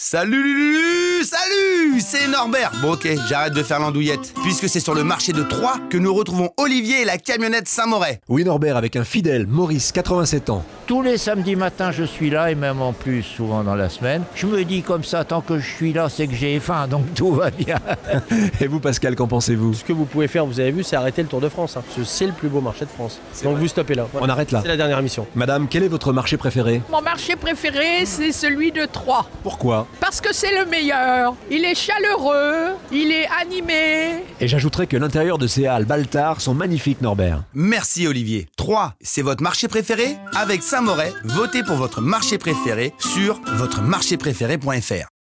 Salut Lulu, salut, c'est Norbert. Bon ok, j'arrête de faire l'andouillette, puisque c'est sur le marché de Troyes que nous retrouvons Olivier et la camionnette Saint-Moret. Oui Norbert, avec un fidèle, Maurice, 87 ans. Tous les samedis matins, je suis là, et même en plus, souvent dans la semaine. Je me dis comme ça, tant que je suis là, c'est que j'ai faim, donc tout va bien. Et vous Pascal, qu'en pensez-vous? Ce que vous pouvez faire, vous avez vu, c'est arrêter le Tour de France. C'est le plus beau marché de France. Donc vous stoppez là. On arrête là. C'est la dernière émission. Madame, quel est votre marché préféré? Mon marché préféré, c'est celui de Troyes. Pourquoi? Parce que c'est le meilleur. Il est chaleureux, il est animé. Et j'ajouterais que l'intérieur de ces halles Baltard sont magnifiques Norbert. Merci Olivier. Troyes, c'est votre marché préféré? Avec Saint-Moret, votez pour votre marché préféré sur votremarchépréféré.fr.